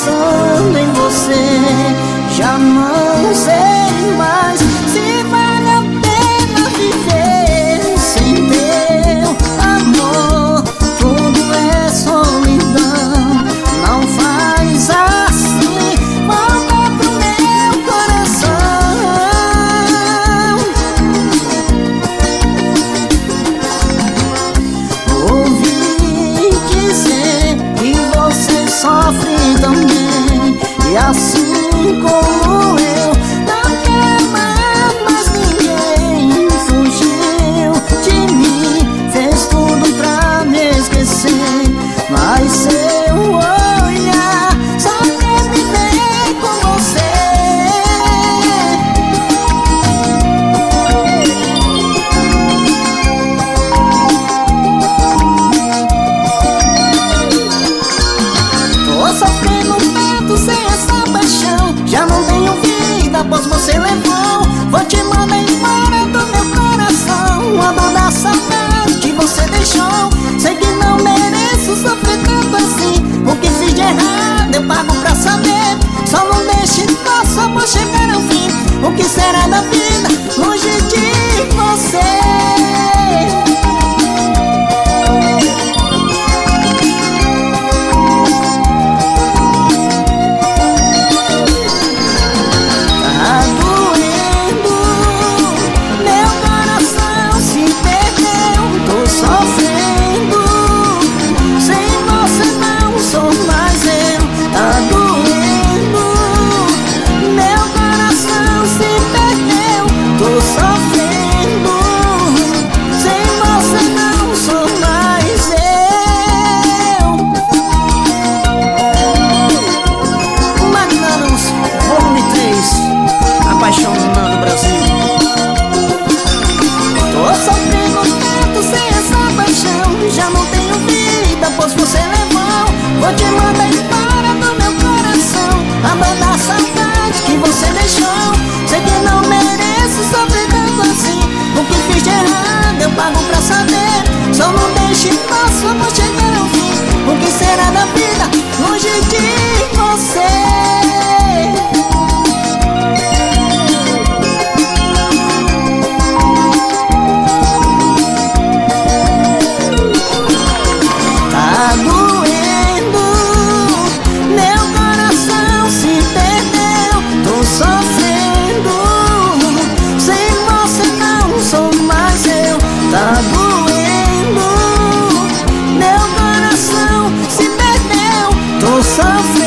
pensando em você. Já não sei mais se vale a pena viver sem teu amor. Tudo é solidão. Não faz assim, volta pro meu coração. Ouvi dizer que você sofre também, e assim como eu, não quer mais ninguém. Fugiu de mim, fez tudo pra me esquecer, mas seu olhar só quer me ver com você. Tô sofrendo tanto sem essa paixão, já não tenho vida após você levou. Vou te mandar embora do meu coração, a dor da saudade que você deixou. Sei que não mereço sofrer tanto assim, o que fiz de errado eu pago pra saber. Só não deixe nosso amor chegar ao fim. O que será da vida longe de você? Apaixonando o Brasil. Tô sofrendo tanto sem essa paixão, já não tenho vida, pois você levou. Vou te mandar embora do meu coração, a dor da saudade que você deixou. Sei que não mereço sofrer tanto assim, o que fiz de errado eu pago pra saber. Só não deixe nosso amor chegar ao fim. O que será da vida longe de você? Tá doendo, meu coração se perdeu, tô sofrendo.